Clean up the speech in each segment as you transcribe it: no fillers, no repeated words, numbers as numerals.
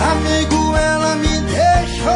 Amigo, ela me deixou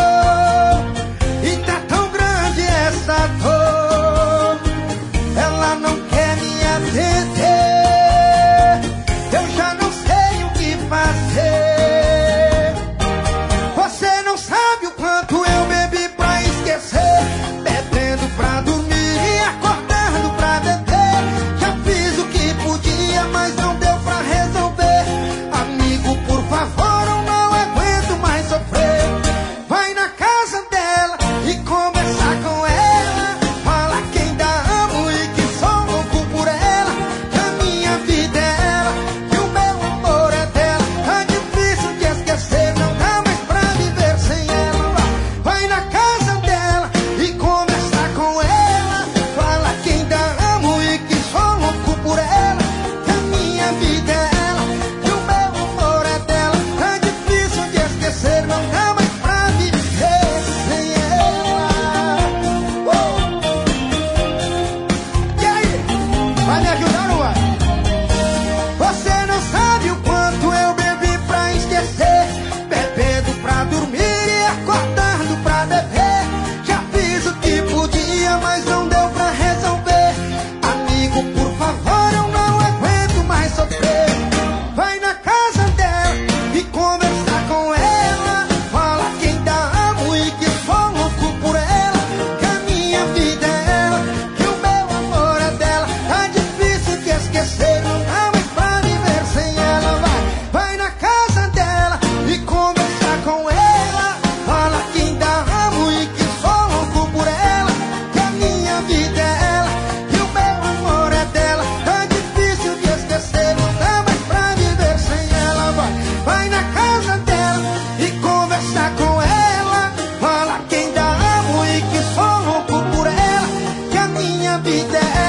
e tá tão grande essa dor. Ela não quer me atender, eu já não sei o que fazer. Você não sabe o quanto eu bebi pra esquecer, bebendo pra dormir e acordando pra beber. Já fiz o que podia, mas não deu pra resolver. Amigo, por favor, eu não aguento mais sofrer. Vai na casa dela e conversar com ela. Fala que ainda amo e que sou louco por ela, que a minha vida é ela, que o meu amor é dela. Tá difícil de esquecer, não dá mais pra viver sem ela. Vai na casa dela e conversar com ela. Fala que ainda amo e que sou louco por ela, que a minha vida é ela, que o meu amor é dela. Tá difícil de esquecer, não dá mais pra viver sem ela. E aí? Vai me ajudar ou não vai? Você não sabe o quanto eu bebi pra esquecer, bebendo pra dormir e acordando pra beber. Já fiz o que podia, mas não deu pra resolver. Amigo, por favor, eu não aguento mais sofrer. Vai na casa dela e conversar com ela. Fala que ainda amo e que sou louco por ela, que a minha vida é ela, que o meu amor é dela. Tá difícil de esquecer, não dá mais pra viver sem ela. Vai na casa dela e conversar com ela. Fala que ainda amo e que sou louco por ela, que a minha vida é ela, que o meu amor é dela. Tá difícil de esquecer, não dá mais pra viver sem ela. Vai na casa dela e conversar com ela. Fala que ainda amo e que sou louco por ela, que a minha vida é